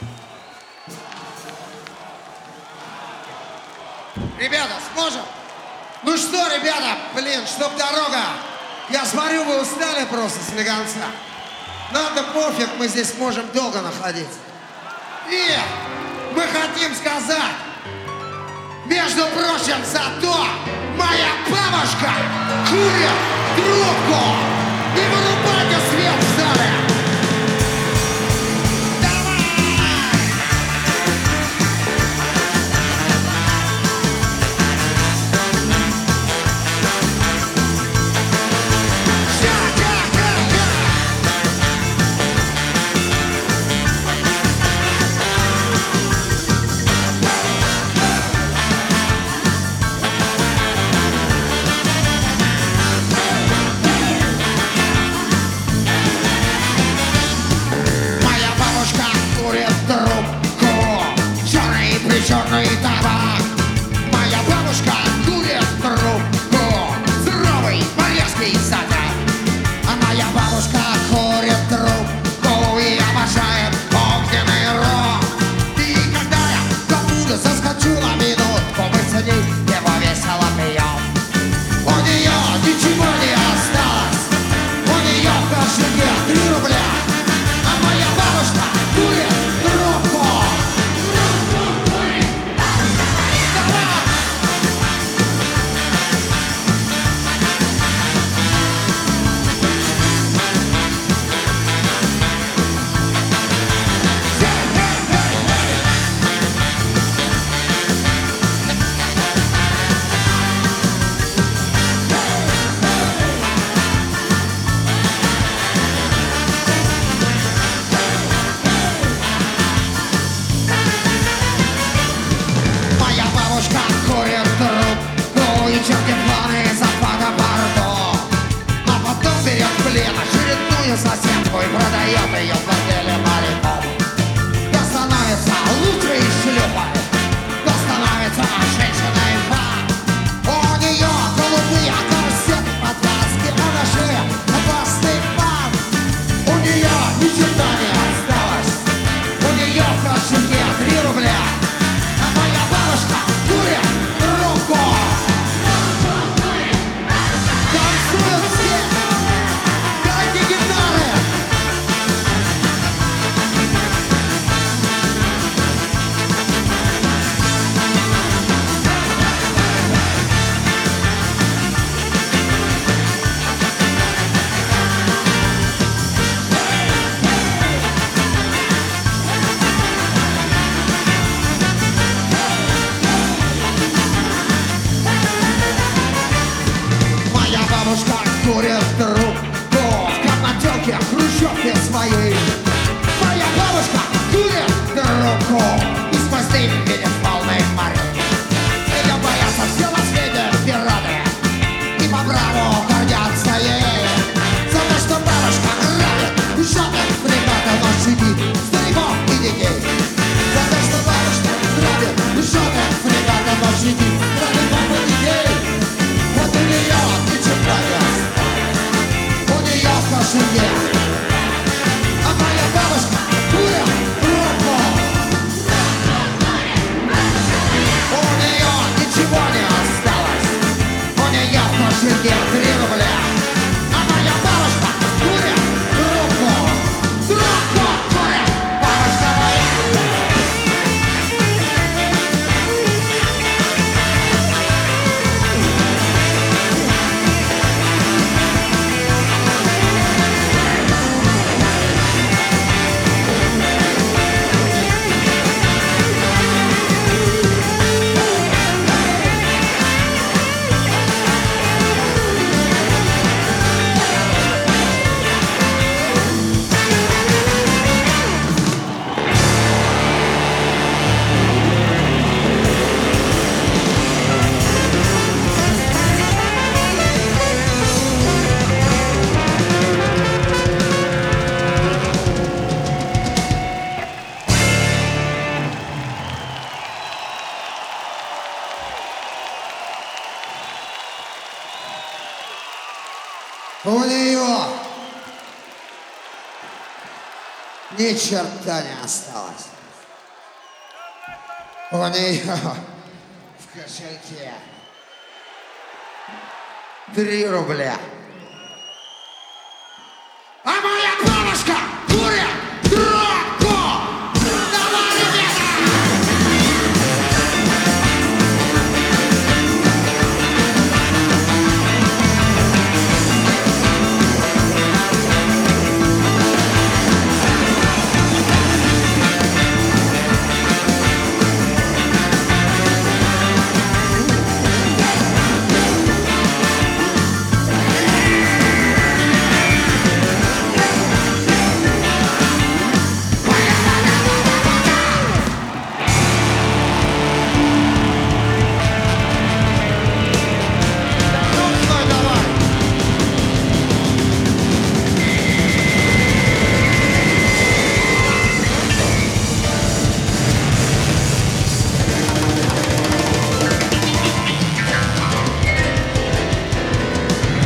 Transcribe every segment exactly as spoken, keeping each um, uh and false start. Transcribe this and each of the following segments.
Ребята, сможем? Ну что, ребята, блин, чтоб дорога. Я смотрю, вы устали просто с легонца. Надо пофиг, мы здесь можем долго находиться. И мы хотим сказать, между прочим, зато моя бабушка курит трубку. Не вырубайте свет в зале. Черный табак. Моя бабушка курит трубку. Здоровый порезкий задак. А моя бабушка курит трубку и обожает огненный рог. И когда я кому-то заскочу на минутку, мы с ней его весело пьем. У нее ничего не осталось. У нее в кошельке три рубля. А моя бабушка курит трубку. Курит трубку и черти планы за фотоаппарату. А потом берет в плен очередную соседку и продает ее в борделе моряком. Да становится лучшей шлюпой, да становится женщиной фан. У нее голубые корсеты, подвязки, а на шее опасный фан. У нее ни черта не осталось. У нее в кошельке три рубля. А моя бабушка курит трубку. Танцуют все. Дайте гитары. Бабушка курит трубку в комнатенке хрущевки своей. Моя бабушка курит трубку и сквозь дым видит волны морей. Ее боятся все на свете пираты и по праву гордятся ей. За то, что бабушка грабит жадных фрегатов, но сидит стариков и детей. За то, что бабушка грабит жадных фрегатов, но сидит стариков и детей. Вот у нее у нее в кошельке, а моя бабушка курит трубку. У нее ничего не осталось. У нее в кошельке три рубля. А моя бабушка курит трубку. Трубку курит бабушка моя. У нее ни черта не осталось. У нее в кошельке три рубля. А моя бабушка курит трубку! Давай, ребята!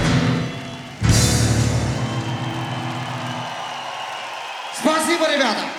Спасибо, ребята!